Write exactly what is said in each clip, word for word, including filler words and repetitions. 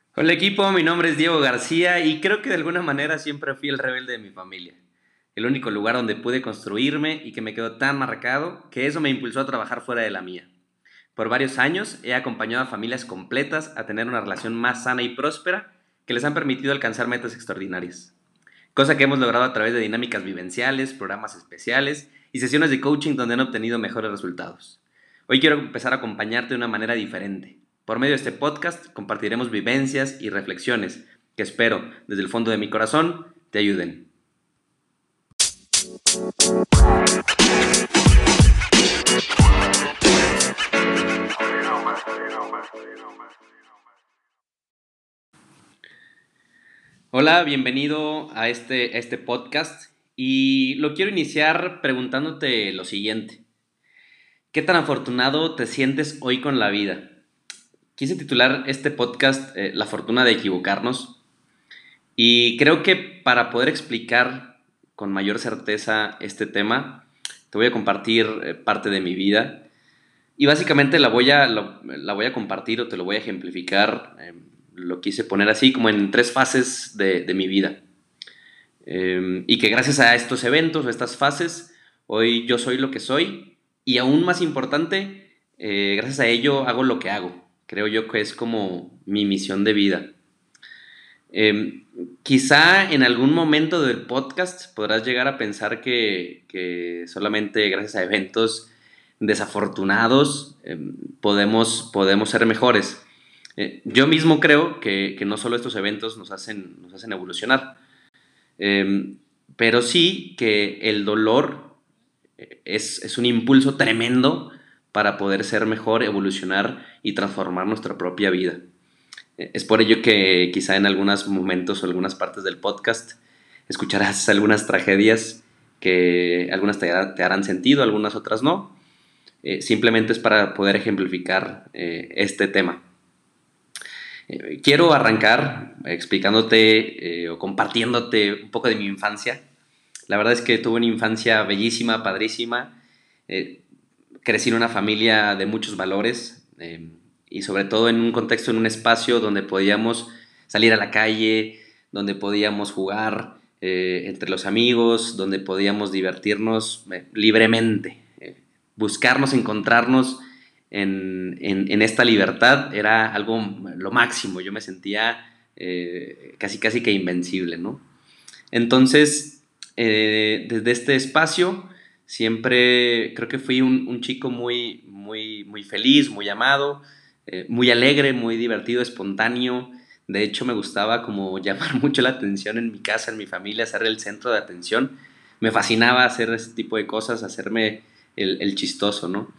Hola equipo, mi nombre es Diego García y creo que de alguna manera siempre fui el rebelde de mi familia. El único lugar donde pude construirme y que me quedó tan marcado que eso me impulsó a trabajar fuera de la mía. Por varios años he acompañado a familias completas a tener una relación más sana y próspera que les han permitido alcanzar metas extraordinarias. Cosa que hemos logrado a través de dinámicas vivenciales, programas especiales y sesiones de coaching donde han obtenido mejores resultados. Hoy quiero empezar a acompañarte de una manera diferente. Por medio de este podcast compartiremos vivencias y reflexiones que espero, desde el fondo de mi corazón, te ayuden. Hola, bienvenido a este, este podcast y lo quiero iniciar preguntándote lo siguiente. ¿Qué tan afortunado te sientes hoy con la vida? Quise titular este podcast eh, La fortuna de equivocarnos y creo que para poder explicar con mayor certeza este tema, te voy a compartir eh, parte de mi vida y básicamente la voy a, lo- la voy a compartir o te lo voy a ejemplificar, eh, lo quise poner así como en tres fases de, de mi vida. Eh, y que gracias a estos eventos o estas fases, hoy yo soy lo que soy y aún más importante, eh, gracias a ello hago lo que hago. Creo yo que es como mi misión de vida. Eh, Quizá en algún momento del podcast podrás llegar a pensar que, que solamente gracias a eventos desafortunados eh, podemos, podemos ser mejores. Eh, yo mismo creo que, que no solo estos eventos nos hacen, nos hacen evolucionar, eh, pero sí que el dolor es, es un impulso tremendo para poder ser mejor, evolucionar y transformar nuestra propia vida. Es por ello que quizá en algunos momentos o algunas partes del podcast escucharás algunas tragedias que algunas te, te harán sentido, algunas otras no. Eh, simplemente es para poder ejemplificar eh, este tema. Eh, quiero arrancar explicándote eh, o compartiéndote un poco de mi infancia. La verdad es que tuve una infancia bellísima, padrísima. Eh, Crecí en una familia de muchos valores eh, y sobre todo en un contexto, en un espacio donde podíamos salir a la calle, donde podíamos jugar eh, entre los amigos, donde podíamos divertirnos eh, libremente. Eh, buscarnos, encontrarnos en, en, en, esta libertad era algo lo máximo. Yo me sentía eh, casi casi que invencible, ¿no? Entonces, eh, desde este espacio, siempre creo que fui un, un chico muy, muy, muy feliz, muy amado, eh, muy alegre, muy divertido, espontáneo. De hecho, me gustaba como llamar mucho la atención en mi casa, en mi familia, ser el centro de atención. Me fascinaba hacer ese tipo de cosas, hacerme el, el chistoso, ¿no?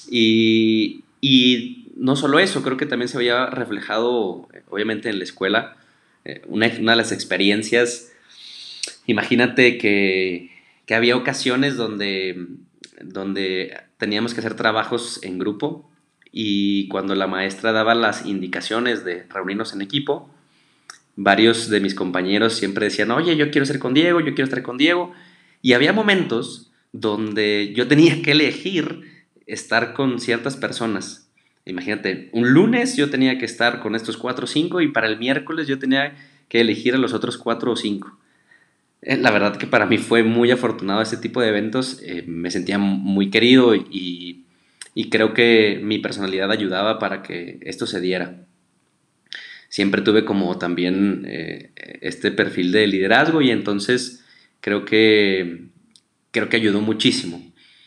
Y, y no solo eso, creo que también se veía reflejado, eh, obviamente, en la escuela. Eh, una, una de las experiencias. Imagínate que, que había ocasiones donde, donde teníamos que hacer trabajos en grupo y cuando la maestra daba las indicaciones de reunirnos en equipo, varios de mis compañeros siempre decían, oye, yo quiero ser con Diego, yo quiero estar con Diego. Y había momentos donde yo tenía que elegir estar con ciertas personas. Imagínate, un lunes yo tenía que estar con estos cuatro o cinco y para el miércoles yo tenía que elegir a los otros cuatro o cinco. Eh, La verdad que para mí fue muy afortunado este tipo de eventos, eh, me sentía muy querido y, y creo que mi personalidad ayudaba para que esto se diera. Siempre tuve como también eh, este perfil de liderazgo y entonces creo que, creo que ayudó muchísimo.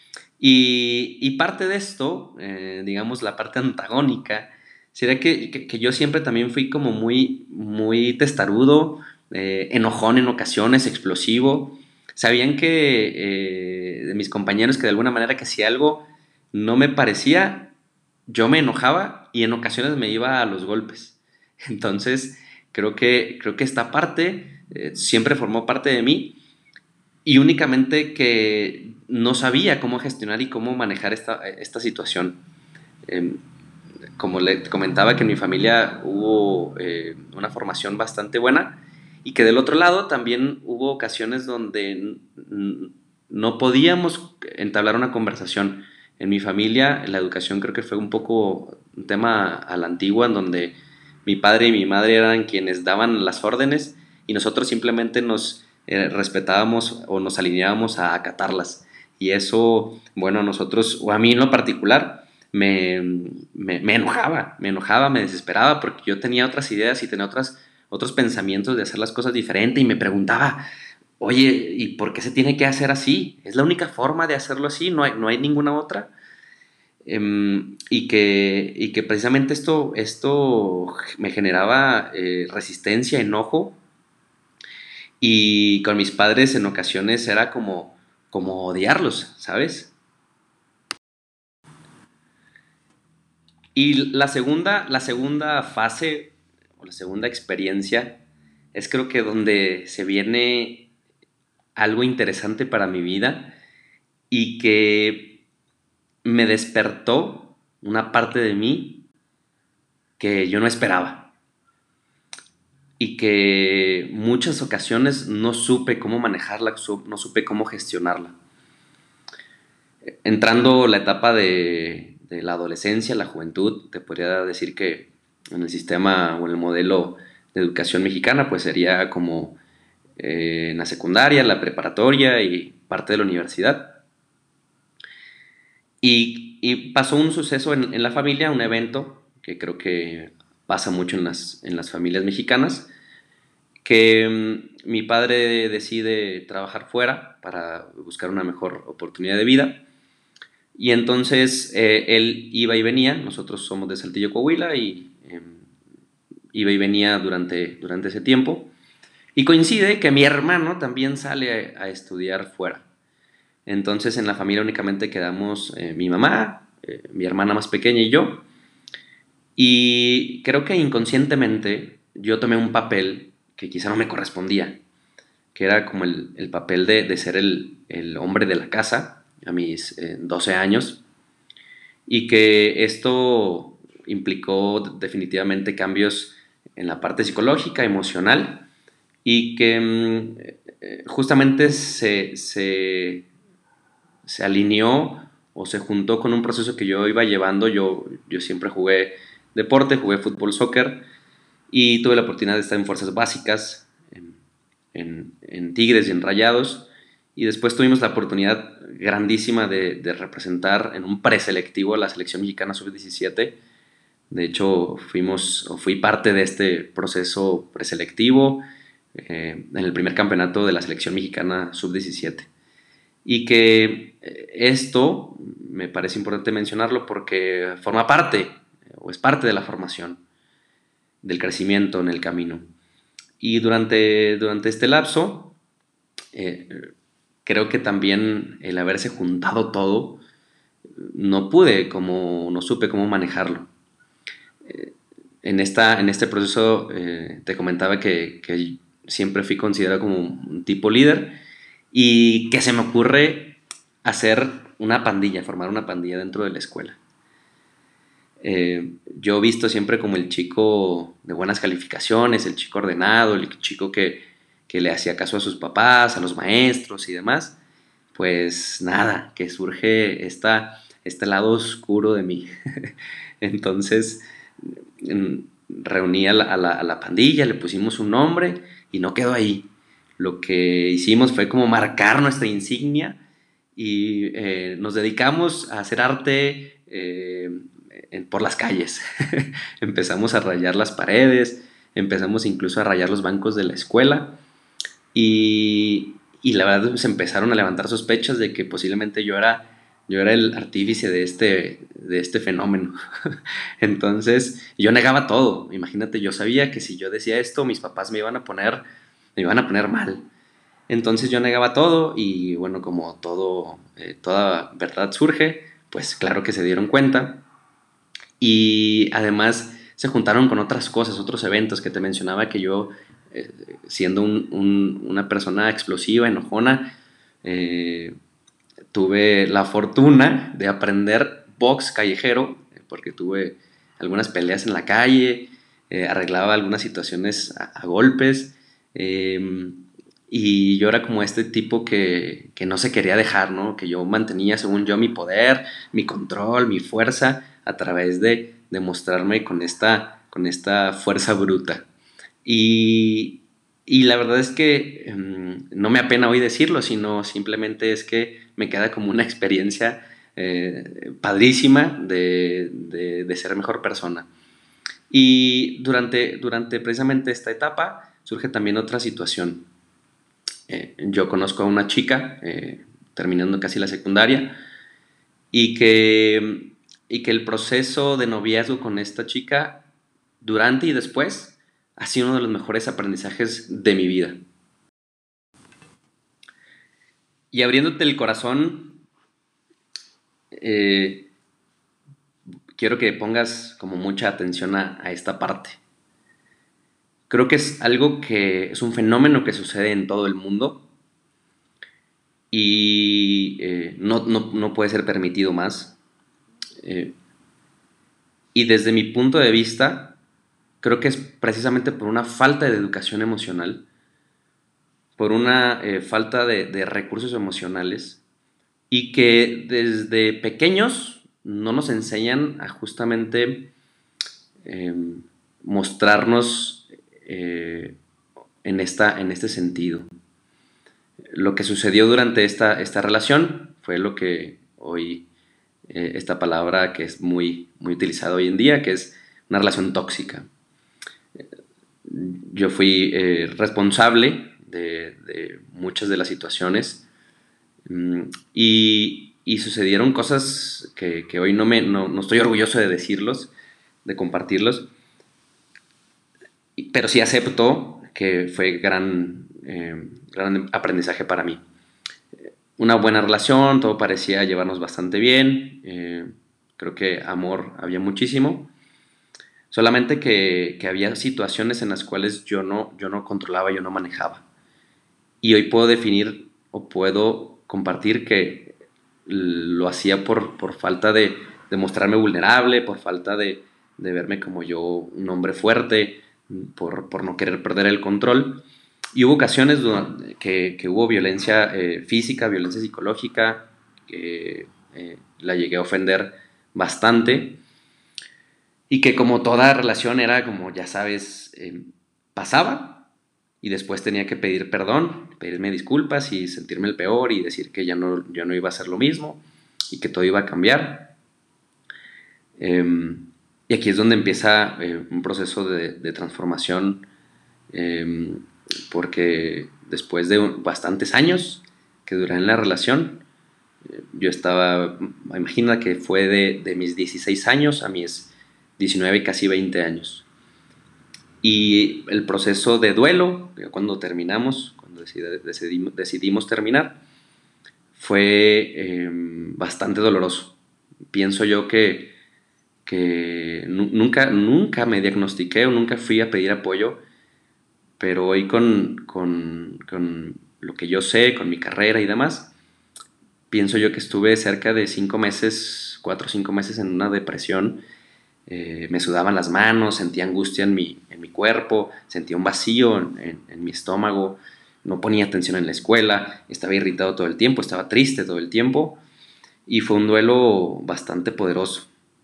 Y, y parte de esto, eh, digamos la parte antagónica, sería que, que, que yo siempre también fui como muy, muy testarudo, eh, enojón en ocasiones, explosivo. Sabían que eh, de mis compañeros que de alguna manera que si algo no me parecía, yo me enojaba y en ocasiones me iba a los golpes. Entonces, creo que, creo que esta parte eh, siempre formó parte de mí y únicamente que no sabía cómo gestionar y cómo manejar esta, esta situación. Eh, Como le comentaba que en mi familia hubo eh, una formación bastante buena y que del otro lado también hubo ocasiones donde no podíamos entablar una conversación. En mi familia la educación creo que fue un poco un tema a la antigua en donde mi padre y mi madre eran quienes daban las órdenes y nosotros simplemente nos eh, respetábamos o nos alineábamos a acatarlas. Y eso, bueno, a nosotros, o a mí en lo particular, me, me, me enojaba, me enojaba, me desesperaba porque yo tenía otras ideas y tenía otras, otros pensamientos de hacer las cosas diferente y me preguntaba, oye, ¿y por qué se tiene que hacer así? ¿Es la única forma de hacerlo así? ¿No hay, no hay ninguna otra? Em, y, que, y que precisamente esto, esto me generaba eh, resistencia, enojo, y con mis padres en ocasiones era como, como odiarlos, ¿sabes? Y la segunda, la segunda fase o la segunda experiencia es creo que donde se viene algo interesante para mi vida y que me despertó una parte de mí que yo no esperaba y que muchas ocasiones no supe cómo manejarla, no supe cómo gestionarla. Entrando la etapa de, de la adolescencia, la juventud, te podría decir que en el sistema o en el modelo de educación mexicana, pues sería como eh, en la secundaria, la preparatoria y parte de la universidad. Y, y pasó un suceso en, en, la familia, un evento que creo que pasa mucho en las, en las familias mexicanas, que um, mi padre decide trabajar fuera para buscar una mejor oportunidad de vida. Y entonces eh, él iba y venía, nosotros somos de Saltillo, Coahuila, y eh, iba y venía durante, durante ese tiempo. Y coincide que mi hermano también sale a, a estudiar fuera. Entonces en la familia únicamente quedamos eh, mi mamá, eh, mi hermana más pequeña y yo. Y creo que inconscientemente yo tomé un papel que quizá no me correspondía, que era como el, el papel de, de ser el, el, hombre de la casa a mis eh, doce años. Y que esto implicó definitivamente cambios en la parte psicológica, emocional, y que eh, justamente se, se, se alineó o se juntó con un proceso que yo iba llevando. Yo, yo siempre jugué deporte, jugué fútbol, soccer, y tuve la oportunidad de estar en fuerzas básicas, en, en, en Tigres y en Rayados, y después tuvimos la oportunidad grandísima de, de representar en un preselectivo a la selección mexicana sub diecisiete. De hecho, fuimos, o fui parte de este proceso preselectivo eh, en el primer campeonato de la selección mexicana sub diecisiete. Y que esto me parece importante mencionarlo porque forma parte, o es parte de la formación, del crecimiento en el camino. Y durante, durante este lapso, eh, creo que también el haberse juntado todo, no pude, como no supe cómo manejarlo. Eh, en, esta, en este proceso eh, te comentaba que, que siempre fui considerado como un tipo líder y que se me ocurre hacer una pandilla, formar una pandilla dentro de la escuela. Eh, yo he visto siempre como el chico de buenas calificaciones, el chico ordenado, el chico que, que le hacía caso a sus papás, a los maestros y demás. Pues nada, que surge esta, este lado oscuro de mí. Entonces reuní a la, a, la, a la pandilla, le pusimos un nombre y no quedó ahí. Lo que hicimos fue como marcar nuestra insignia y eh, nos dedicamos a hacer arte eh, en, por las calles. Empezamos a rayar las paredes, empezamos incluso a rayar los bancos de la escuela y, y la verdad se empezaron a levantar sospechas de que posiblemente yo era, yo era el artífice de este, de este fenómeno. Entonces yo negaba todo. Imagínate, yo sabía que si yo decía esto mis papás me iban a poner, me iban a poner mal. Entonces yo negaba todo y bueno, como todo, eh, toda verdad surge, pues claro que se dieron cuenta y además se juntaron con otras cosas, otros eventos que te mencionaba que yo, eh, siendo un, un, una persona explosiva, enojona, eh, tuve la fortuna de aprender box callejero, eh, porque tuve algunas peleas en la calle, eh, arreglaba algunas situaciones a, a golpes, eh, y yo era como este tipo que, que no se quería dejar, ¿no? Que yo mantenía, según yo, mi poder, mi control, mi fuerza, a través de demostrarme con esta con esta fuerza bruta. Y, y la verdad es que um, no me apena hoy decirlo, sino simplemente es que me queda como una experiencia eh, padrísima de, de, de ser mejor persona. Y durante, durante precisamente esta etapa surge también otra situación. Eh, yo conozco a una chica, eh, terminando casi la secundaria, y que, y que el proceso de noviazgo con esta chica, durante y después, ha sido uno de los mejores aprendizajes de mi vida. Y abriéndote el corazón, eh, quiero que pongas como mucha atención a, a esta parte. Creo que es algo que es un fenómeno que sucede en todo el mundo y eh, no, no, no puede ser permitido más. Eh, y desde mi punto de vista, creo que es precisamente por una falta de educación emocional, por una eh, falta de, de recursos emocionales y que desde pequeños no nos enseñan a justamente eh, mostrarnos eh, en, esta, en este sentido. Lo que sucedió durante esta, esta relación fue lo que hoy, eh, esta palabra que es muy, muy utilizada hoy en día, que es una relación tóxica. Yo fui eh, responsable de, de, muchas de las situaciones mm, y, y, sucedieron cosas que, que hoy no, me, no, no estoy orgulloso de decirlos, de compartirlos, pero sí acepto que fue gran, eh, gran aprendizaje para mí. Una buena relación, todo parecía llevarnos bastante bien, eh, creo que amor había muchísimo, solamente que, que, había situaciones en las cuales yo no, yo no controlaba, yo no manejaba. Y hoy puedo definir o puedo compartir que lo hacía por, por falta de, de mostrarme vulnerable, por falta de, de verme como yo un hombre fuerte, por, por no querer perder el control. Y hubo ocasiones que, que hubo violencia eh, física, violencia psicológica, que eh, la llegué a ofender bastante. Y que como toda relación era como, ya sabes, eh, pasaba y después tenía que pedir perdón, pedirme disculpas y sentirme el peor y decir que ya no, yo no iba a hacer lo mismo y que todo iba a cambiar. Eh, y aquí es donde empieza eh, un proceso de, de transformación, eh, porque después de bastantes años que duré en la relación, eh, yo estaba, imagina que fue de, de mis dieciséis años a mis diecinueve, casi veinte años. Y el proceso de duelo, cuando terminamos, cuando decidimos, decidimos terminar, fue eh, bastante doloroso. Pienso yo que, que nunca, nunca me diagnostiqué o nunca fui a pedir apoyo, pero hoy con, con, con lo que yo sé, con mi carrera y demás, pienso yo que estuve cerca de cinco meses, cuatro o cinco meses en una depresión. Eh, me sudaban las manos, sentía angustia en mi, en mi cuerpo, sentía un vacío en, en, en mi estómago, no ponía atención en la escuela, estaba irritado todo el tiempo, estaba triste todo el tiempo y fue un duelo bastante poderoso.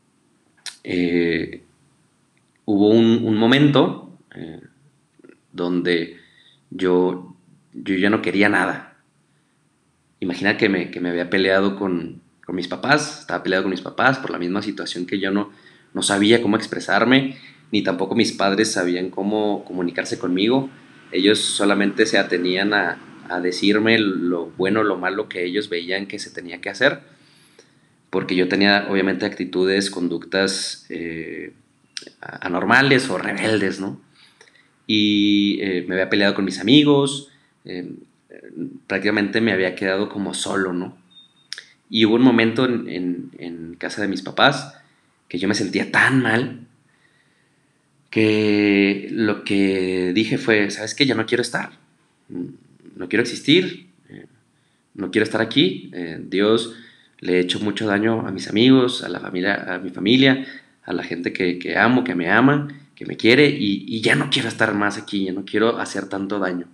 Eh, hubo un, un momento eh, donde yo, yo ya no quería nada. Imagina que me, que me había peleado con, con mis papás, estaba peleado con mis papás por la misma situación que yo no, no sabía cómo expresarme, ni tampoco mis padres sabían cómo comunicarse conmigo. Ellos solamente se atenían a, a decirme lo bueno o lo malo que ellos veían que se tenía que hacer, porque yo tenía obviamente actitudes, conductas eh, anormales o rebeldes, ¿no? Y eh, me había peleado con mis amigos, eh, prácticamente me había quedado como solo, ¿no? Y hubo un momento en, en, en casa de mis papás que yo me sentía tan mal que lo que dije fue, ¿sabes qué? Ya no quiero estar, no quiero existir, eh, no quiero estar aquí. Eh, Dios le he hecho mucho daño a mis amigos, a la familia, a mi familia, a la gente que, que amo, que me ama, que me quiere y, y ya no quiero estar más aquí, ya no quiero hacer tanto daño.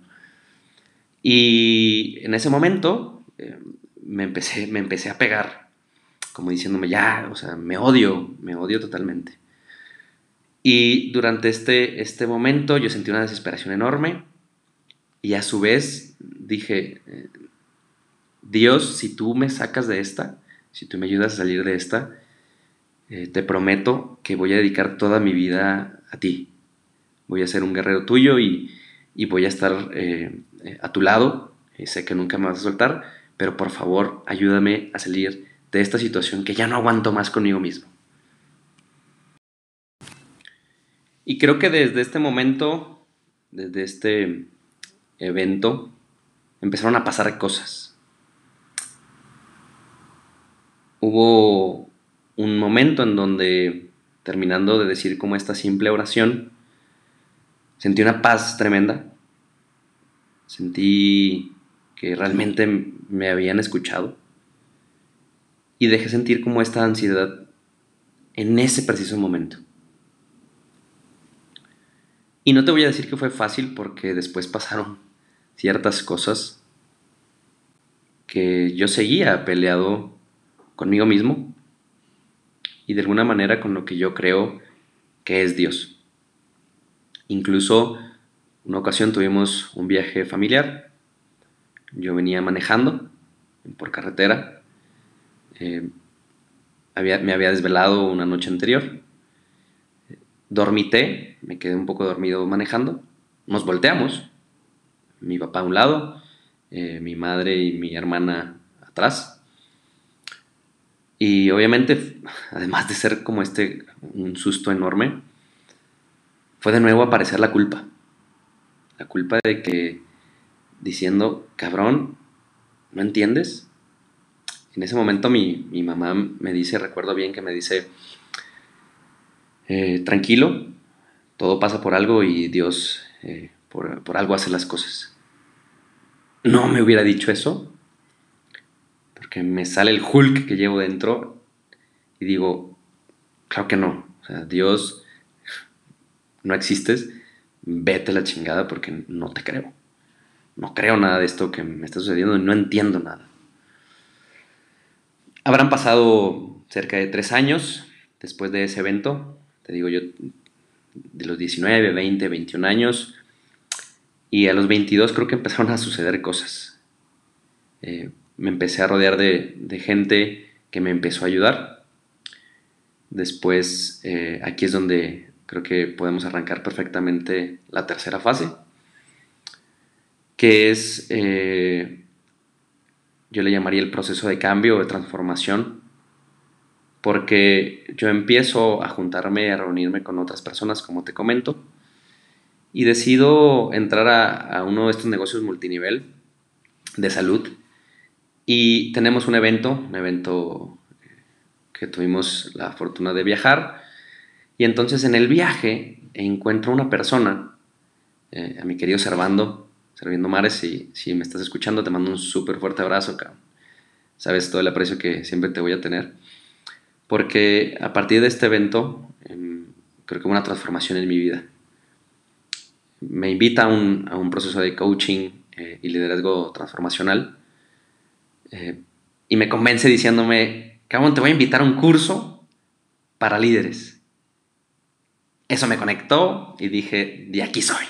Y en ese momento eh, me, empecé, me empecé a pegar, como diciéndome, ya, o sea, me odio, me odio totalmente. Y durante este, este momento yo sentí una desesperación enorme y a su vez dije, eh, Dios, si tú me sacas de esta, si tú me ayudas a salir de esta, eh, te prometo que voy a dedicar toda mi vida a ti. Voy a ser un guerrero tuyo y, y voy a estar eh, eh, a tu lado. Eh, sé que nunca me vas a soltar, pero por favor ayúdame a salir de esta situación que ya no aguanto más conmigo mismo. Y creo que desde este momento, desde este evento, empezaron a pasar cosas. Hubo un momento en donde, terminando de decir como esta simple oración, sentí una paz tremenda. Sentí que realmente me habían escuchado y dejé sentir como esta ansiedad en ese preciso momento. Y no te voy a decir que fue fácil porque después pasaron ciertas cosas que yo seguía peleado conmigo mismo y de alguna manera con lo que yo creo que es Dios. Incluso una ocasión tuvimos un viaje familiar. Yo venía manejando por carretera. Eh, había, me había desvelado una noche anterior. Dormité, me quedé un poco dormido manejando. Nos volteamos. Mi papá a un lado, eh, mi madre y mi hermana atrás. Y obviamente, además de ser como este un susto enorme, fue de nuevo aparecer la culpa. La culpa de que diciendo, cabrón, ¿no entiendes? En ese momento mi, mi mamá me dice, recuerdo bien que me dice, eh, tranquilo, todo pasa por algo y Dios eh, por, por algo hace las cosas. No me hubiera dicho eso, porque me sale el Hulk que llevo dentro y digo, claro que no, o sea, Dios, no existes, vete a la chingada porque no te creo. No creo nada de esto que me está sucediendo y no entiendo nada. Habrán pasado cerca de tres años después de ese evento, te digo yo, de los diecinueve, veinte, veintiún años, y a los veintidós creo que empezaron a suceder cosas. Eh, me empecé a rodear de, de gente que me empezó a ayudar. Después, eh, aquí es donde creo que podemos arrancar perfectamente la tercera fase, que es, eh, yo le llamaría el proceso de cambio o de transformación, porque yo empiezo a juntarme, a reunirme con otras personas, como te comento, y decido entrar a, a uno de estos negocios multinivel de salud. Y tenemos un evento, un evento que tuvimos la fortuna de viajar. Y entonces en el viaje encuentro una persona, eh, a mi querido Servando, Serviendo Mares, si, si me estás escuchando, te mando un súper fuerte abrazo, cabrón. Sabes todo el aprecio que siempre te voy a tener. Porque a partir de este evento, eh, creo que hubo una transformación en mi vida. Me invita a un, a un proceso de coaching eh, y liderazgo transformacional. Eh, y me convence diciéndome, cabrón, te voy a invitar a un curso para líderes. Eso me conectó y dije, de aquí soy.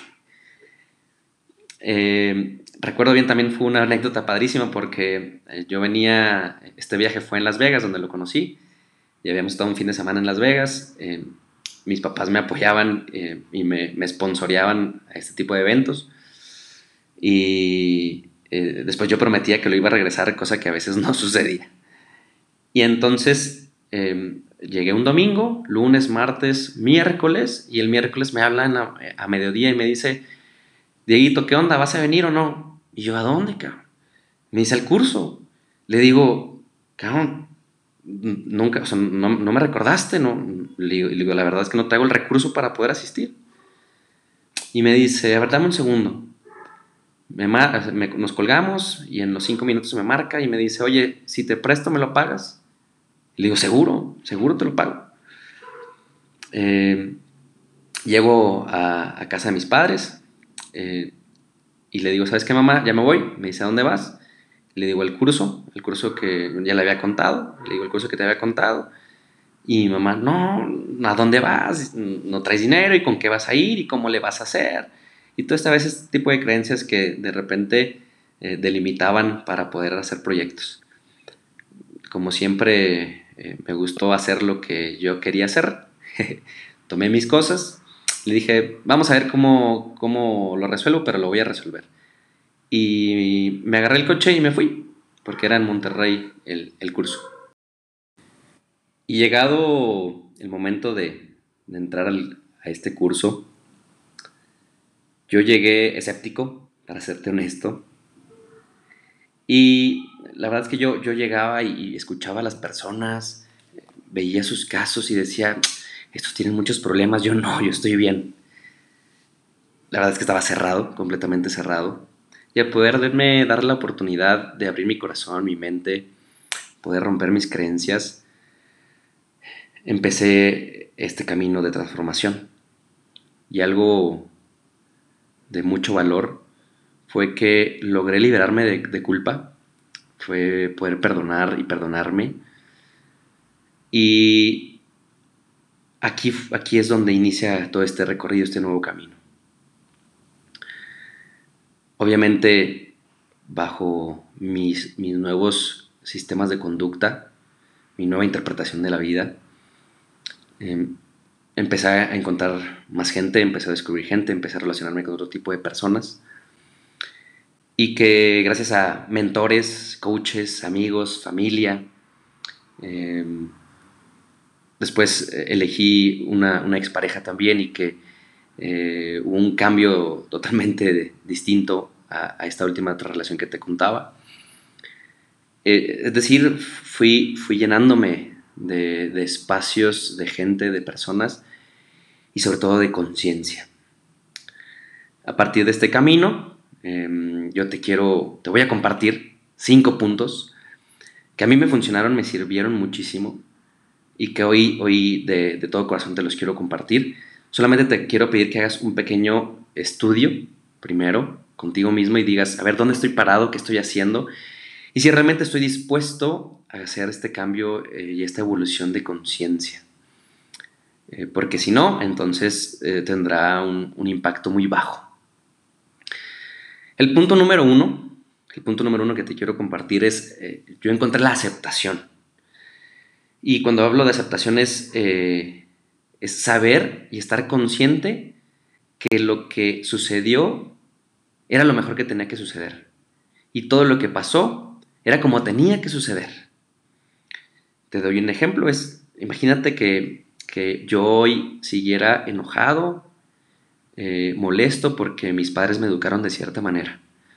Eh, recuerdo bien, también fue una anécdota padrísima porque eh, yo venía, este viaje fue en Las Vegas, donde lo conocí, y habíamos estado un fin de semana en Las Vegas. Eh, mis papás me apoyaban eh, y me, me sponsoreaban a este tipo de eventos. Y eh, después yo prometía que lo iba a regresar, cosa que a veces no sucedía. Y entonces eh, llegué un domingo, lunes, martes, miércoles, y el miércoles me hablan a, a mediodía y me dice, Dieguito, ¿qué onda? ¿Vas a venir o no? Y yo, ¿a dónde, cabrón? Me dice, al curso. Le digo, cabrón, nunca, o sea, no, no me recordaste, ¿no? Le digo, le digo, la verdad es que no traigo el recurso para poder asistir. Y me dice, a ver, dame un segundo. Me, me, nos colgamos y en los cinco minutos me marca y me dice, oye, si te presto, ¿me lo pagas? Le digo, seguro, seguro te lo pago. Eh, llego a, a casa de mis padres eh, y le digo, ¿sabes qué, mamá? Ya me voy. Me dice, ¿a dónde vas? Le digo, el curso, el curso que ya le había contado. Le digo, el curso que te había contado. Y mi mamá, no, ¿a dónde vas? No traes dinero, ¿y con qué vas a ir? ¿Y cómo le vas a hacer? Y todo este, a veces, este tipo de creencias que de repente eh, delimitaban para poder hacer proyectos. Como siempre, eh, me gustó hacer lo que yo quería hacer. Tomé mis cosas, le dije, vamos a ver cómo, cómo lo resuelvo, pero lo voy a resolver. Y me agarré el coche y me fui, porque era en Monterrey el, el curso. Y llegado el momento de, de entrar al, a este curso, yo llegué escéptico, para serte honesto, y la verdad es que yo, yo llegaba y, y escuchaba a las personas, veía sus casos y decía, estos tienen muchos problemas, yo no, yo estoy bien. La verdad es que estaba cerrado, completamente cerrado. Y al poderme dar la oportunidad de abrir mi corazón, mi mente, poder romper mis creencias, empecé este camino de transformación. Y algo de mucho valor fue que logré liberarme de, de culpa, fue poder perdonar y perdonarme. Y aquí, aquí es donde inicia todo este recorrido, este nuevo camino. Obviamente, bajo mis, mis nuevos sistemas de conducta, mi nueva interpretación de la vida, eh, empecé a encontrar más gente, empecé a descubrir gente, empecé a relacionarme con otro tipo de personas y que gracias a mentores, coaches, amigos, familia, eh, después elegí una, una expareja también y que eh, hubo un cambio totalmente de, distinto a, a, esta última otra relación que te contaba. Eh, es decir, fui, fui llenándome de, de espacios, de gente, de personas y sobre todo de conciencia. A partir de este camino, eh, yo te quiero, te voy a compartir cinco puntos que a mí me funcionaron, me sirvieron muchísimo y que hoy, hoy de, de todo corazón te los quiero compartir. Solamente te quiero pedir que hagas un pequeño estudio primero contigo mismo y digas, a ver, ¿dónde estoy parado? ¿Qué estoy haciendo? Y si realmente estoy dispuesto a hacer este cambio eh, y esta evolución de conciencia. Eh, porque si no, entonces eh, tendrá un, un impacto muy bajo. El punto número uno, el punto número uno que te quiero compartir es, eh, yo encontré la aceptación. Y cuando hablo de aceptación es, eh, es saber y estar consciente que lo que sucedió era lo mejor que tenía que suceder. Y todo lo que pasó era como tenía que suceder. Te doy un ejemplo, es, imagínate que, que yo hoy siguiera enojado, eh, molesto porque mis padres me educaron de cierta manera.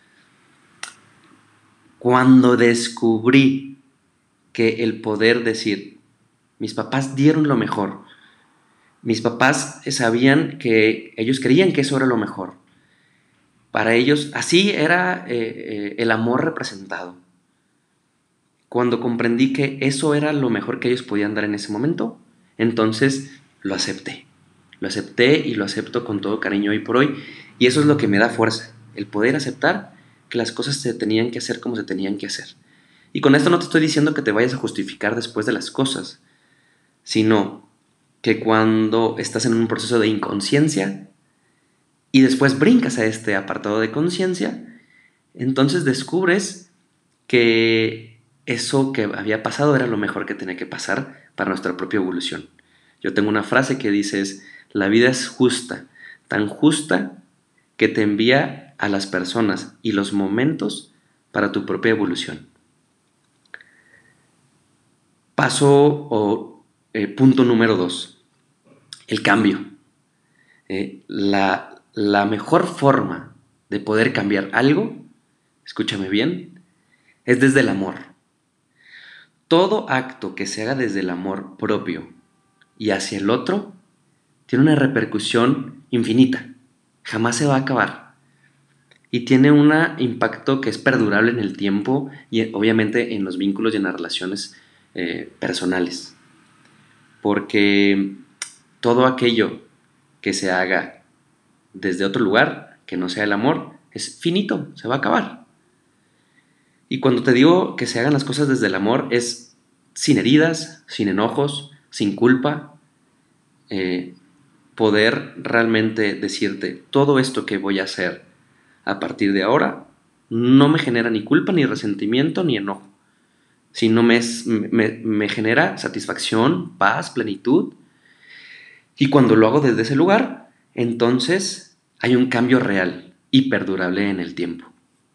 Cuando descubrí que el poder decir, mis papás dieron lo mejor, mis papás sabían que ellos creían que eso era lo mejor, para ellos así era eh, eh, el amor representado. Cuando comprendí que eso era lo mejor que ellos podían dar en ese momento, entonces lo acepté. Lo acepté y lo acepto con todo cariño hoy por hoy. Y eso es lo que me da fuerza, el poder aceptar que las cosas se tenían que hacer como se tenían que hacer. Y con esto no te estoy diciendo que te vayas a justificar después de las cosas, sino que cuando estás en un proceso de inconsciencia y después brincas a este apartado de conciencia, entonces descubres que eso que había pasado era lo mejor que tenía que pasar para nuestra propia evolución. Yo tengo una frase que dice es, la vida es justa, tan justa que te envía a las personas y los momentos para tu propia evolución. Paso o eh, punto número dos, el cambio. Eh, la, la mejor forma de poder cambiar algo, escúchame bien, es desde el amor. Todo acto que se haga desde el amor propio y hacia el otro tiene una repercusión infinita, jamás se va a acabar y tiene un impacto que es perdurable en el tiempo y obviamente en los vínculos y en las relaciones eh, personales, porque todo aquello que se haga desde otro lugar que no sea el amor es finito, se va a acabar. Y cuando te digo que se hagan las cosas desde el amor es sin heridas, sin enojos, sin culpa, eh, poder realmente decirte, todo esto que voy a hacer a partir de ahora no me genera ni culpa, ni resentimiento, ni enojo, sino me, me, me genera satisfacción, paz, plenitud. Y cuando lo hago desde ese lugar, entonces hay un cambio real y perdurable en el tiempo.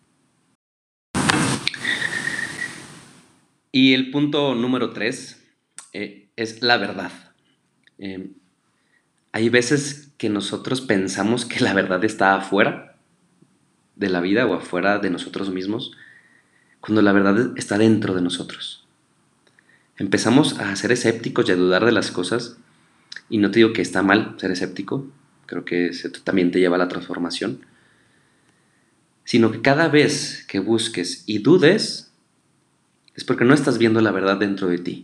Y el punto número tres eh, es la verdad. Eh, hay veces que nosotros pensamos que la verdad está afuera de la vida o afuera de nosotros mismos, cuando la verdad está dentro de nosotros. Empezamos a ser escépticos y a dudar de las cosas, y no te digo que está mal ser escéptico, creo que eso también te lleva a la transformación, sino que cada vez que busques y dudes, es porque no estás viendo la verdad dentro de ti.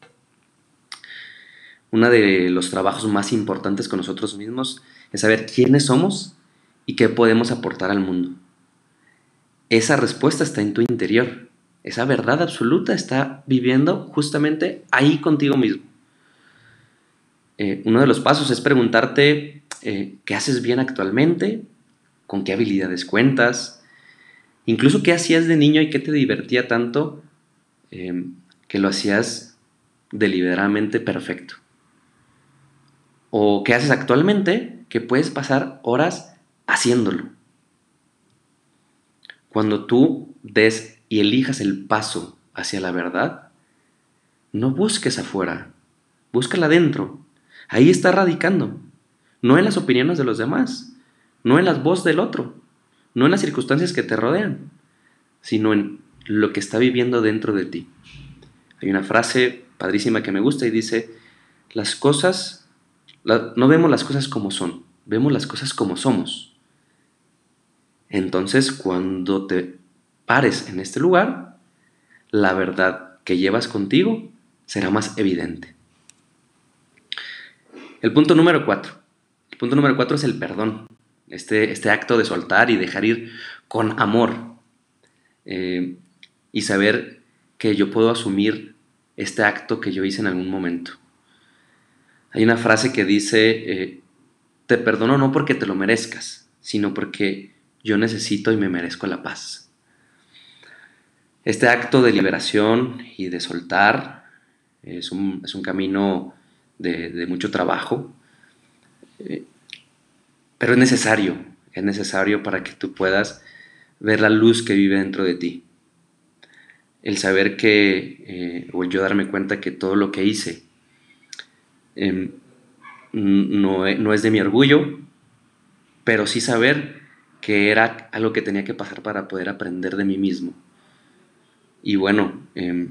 Uno de los trabajos más importantes con nosotros mismos es saber quiénes somos y qué podemos aportar al mundo. Esa respuesta está en tu interior. Esa verdad absoluta está viviendo justamente ahí contigo mismo. Eh, uno de los pasos es preguntarte eh, qué haces bien actualmente, con qué habilidades cuentas, incluso qué hacías de niño y qué te divertía tanto eh, que lo hacías deliberadamente perfecto. O qué haces actualmente que puedes pasar horas haciéndolo. Cuando tú des y elijas el paso hacia la verdad, no busques afuera, búscala adentro. Ahí está radicando, no en las opiniones de los demás, no en las voces del otro, no en las circunstancias que te rodean, sino en lo que está viviendo dentro de ti. Hay una frase padrísima que me gusta y dice, las cosas, la, no vemos las cosas como son, vemos las cosas como somos. Entonces, cuando te pares en este lugar, la verdad que llevas contigo será más evidente. El punto número cuatro. El punto número cuatro es el perdón. Este, este acto de soltar y dejar ir con amor. Eh, y saber que yo puedo asumir este acto que yo hice en algún momento. Hay una frase que dice, eh, te perdono no porque te lo merezcas, sino porque yo necesito y me merezco la paz. Este acto de liberación y de soltar es un, es un camino de, de mucho trabajo, eh, pero es necesario, es necesario para que tú puedas ver la luz que vive dentro de ti. El saber que, eh, o el yo darme cuenta que todo lo que hice eh, no, no es de mi orgullo, pero sí saber que era algo que tenía que pasar para poder aprender de mí mismo. Y bueno, eh,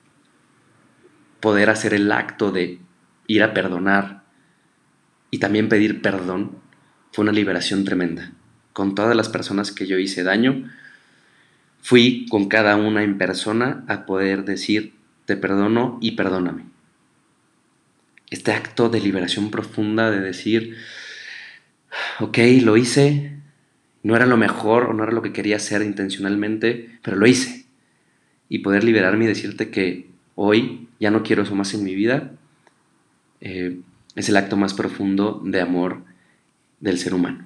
poder hacer el acto de ir a perdonar y también pedir perdón fue una liberación tremenda. Con todas las personas que yo hice daño, fui con cada una en persona a poder decir, te perdono y perdóname. Este acto de liberación profunda de decir, ok, lo hice, no era lo mejor o no era lo que quería hacer intencionalmente, pero lo hice. Y poder liberarme y decirte que hoy ya no quiero eso más en mi vida, eh, es el acto más profundo de amor del ser humano.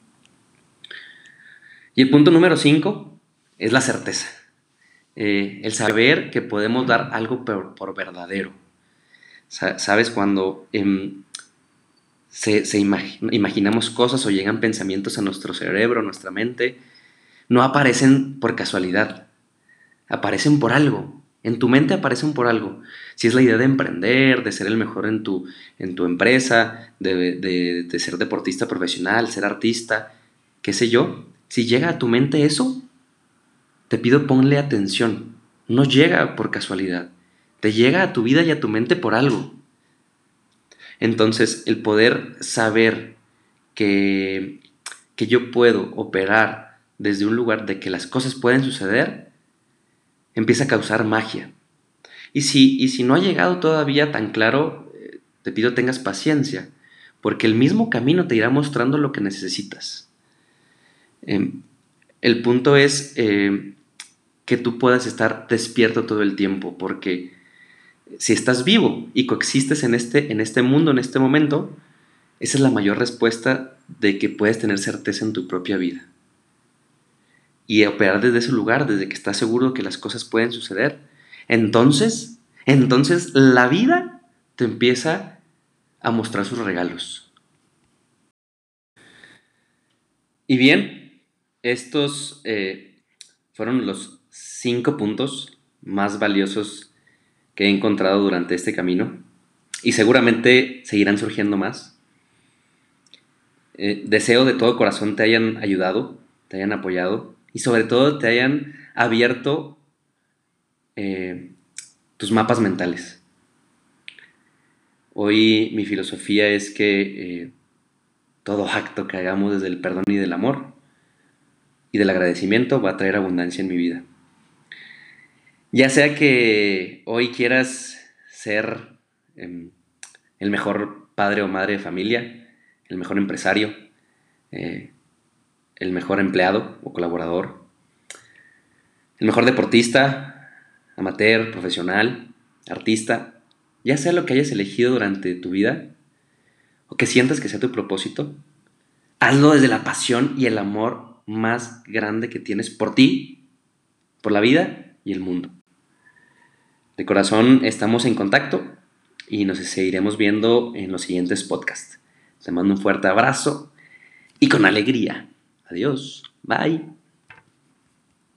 Y el punto número cinco es la certeza. Eh, el saber que podemos dar algo por, por verdadero. Sa- ¿Sabes? Cuando eh, se, se imag- imaginamos cosas o llegan pensamientos a nuestro cerebro, a nuestra mente, no aparecen por casualidad, aparecen por algo. En tu mente aparecen por algo. Si es la idea de emprender, de ser el mejor en tu, en tu empresa, de, de, de ser deportista profesional, ser artista, qué sé yo. Si llega a tu mente eso, te pido ponle atención. No llega por casualidad. Te llega a tu vida y a tu mente por algo. Entonces, el poder saber que, que yo puedo operar desde un lugar de que las cosas pueden suceder, empieza a causar magia. Y si, y si no ha llegado todavía tan claro, eh, te pido tengas paciencia, porque el mismo camino te irá mostrando lo que necesitas. Eh, el punto es eh, que tú puedas estar despierto todo el tiempo, porque Si estás vivo y coexistes en este, en este mundo, en este momento, esa es la mayor respuesta de que puedes tener certeza en tu propia vida. Y operar desde ese lugar, desde que estás seguro que las cosas pueden suceder. Entonces, entonces la vida te empieza a mostrar sus regalos. Y bien, estos eh, fueron los cinco puntos más valiosos que he encontrado durante este camino. Y seguramente seguirán surgiendo más. Eh, deseo de todo corazón te hayan ayudado, te hayan apoyado y sobre todo te hayan abierto eh, tus mapas mentales. Hoy mi filosofía es que eh, todo acto que hagamos desde el perdón y del amor y del agradecimiento va a traer abundancia en mi vida. Ya sea que hoy quieras ser eh, el mejor padre o madre de familia, el mejor empresario, eh, el mejor empleado o colaborador, el mejor deportista, amateur, profesional, artista, ya sea lo que hayas elegido durante tu vida o que sientas que sea tu propósito, hazlo desde la pasión y el amor más grande que tienes por ti, por la vida y el mundo. De corazón estamos en contacto y nos seguiremos viendo en los siguientes podcasts. Te mando un fuerte abrazo y con alegría. Adiós. Bye.